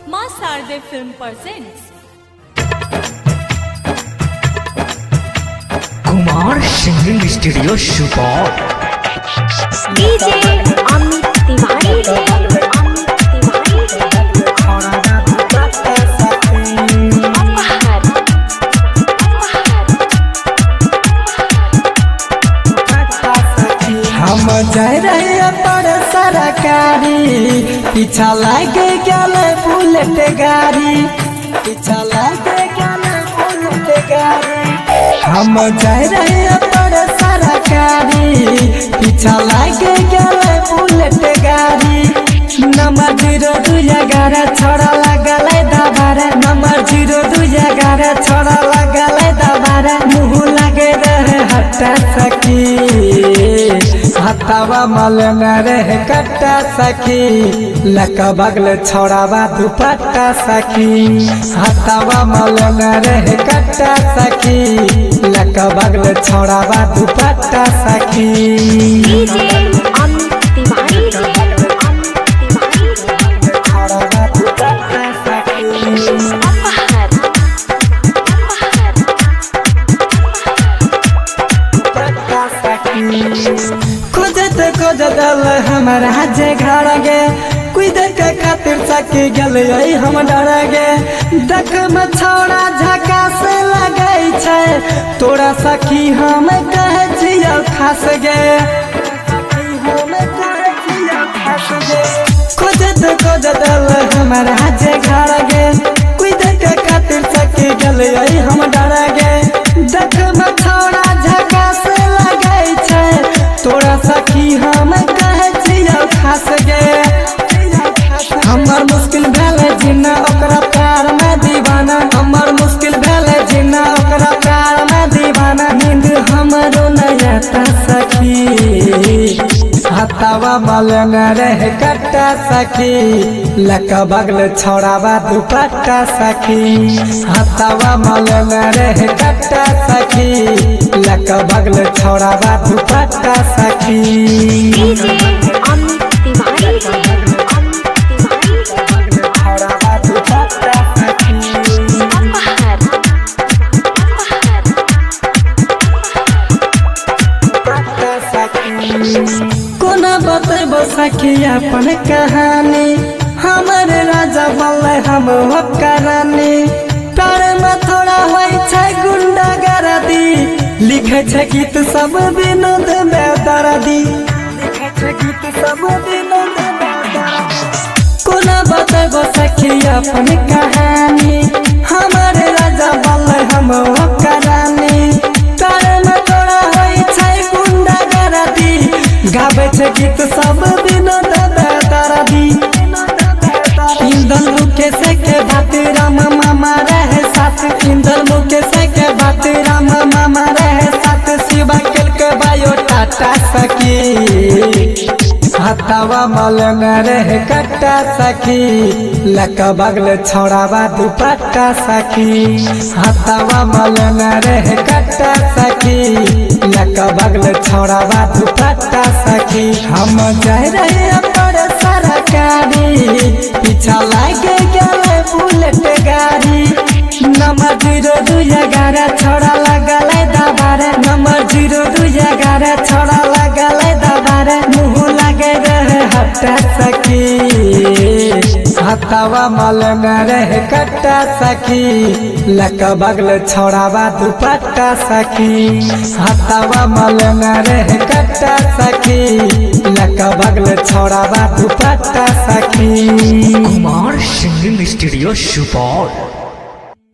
मां Sharde film presents Kumar singing studio Supaul. DJ Amit Tiwari हम जाए रहे पर सरकारी पीछा लागे गले बुलेट गाड़ी पीछा लागे गले बुलेट गाड़ी हम जाए रहे पर सरकारी पीछा लागे गले बुलेट गाड़ी नंबर 0211 छोड़ा लगले दबारे नंबर 0211 छोड़ा लगले दबारे मुँह लगे रहे हटा सकी हतावा मल न रहे कट्टा सखी लक बगल छोड़ावा दुपट्टा सखी हतावा मल न रहे कट्टा सखी लक बगल छोड़ावा दुपट्टा सखी। डीजे अमित तिवारी छोड़ावा दुपट्टा सखी खोजत हमारा जे घर गे कोई देख खातिर सकी गल हम डर गे देख में छौड़ा झका से लगे छै तोरा सखी हम कहे छियो खास गे खोजत हमारा जे घर गे कोई देख खातिर सकी गल हम डर गे देख में छौड़ा झका से लगे छै तोरा सखी हम कहे छियो खास गे हमर मुश्किल भेले जीना ओकरा प्यार में दीवाना हमर मुश्किल भेले जीना ओकरा प्यार में दीवाना नींद हमरो नहीं आता सखी हतावा मल न रहे कट्टा सखी लक बगल छोड़ावा दुपट्टा सखी हतावा मल न रहे कट्टा सखी लक बगल छोड़ावा दुपट्टा सखी। डीजे अमित तिवारी छोड़ावा दुपट्टा सखी कोना बतेबो सखी अपन कहानी हमर राजा बल्ले हम होकरानी प्यार में थोड़ा होई छै गुंडा गर्दी लिखे छै गीत सब विनोद बेदर्दी लिखे छै गीत सब विनोद बेदर्दी कोना बतेबो सखी अपन कहानी हमर राजा बल्ले हम होकरानी प्यार में थोड़ा होई छै गुंडा गर्दी गावे छै गीत सब विनोद बेदर्दी इंदल मुकेश के बात राम मामा रहे साथ इंदल मुकेश के बात राम मामा रहे साथ शिवा केल के बायो टाटा सखी हतावा मल न रहे कट्टा सखी लक बगल छोड़ावा दुपट्टा सखी हतावा मल न रहे कट्टा सखी लक बगल छोड़ावा दुपट्टा सखी हम जाए रहे पर सरकारी पीछा लागे गले बुलेट गाड़ी नंबर 0211 छोड़ा लगले दबारे नंबर 0211 छोड़ा लगले दबारे मुँह लगे रहे हटा सखी हतावा मल न रहे कट्टा सखी लक बगल छोड़ावा दुपट्टा सखी हतावा मल न रहे कट्टा सखी लक बगल छोड़ावा दुपट्टा सखी। Kumar singing studio Supaul.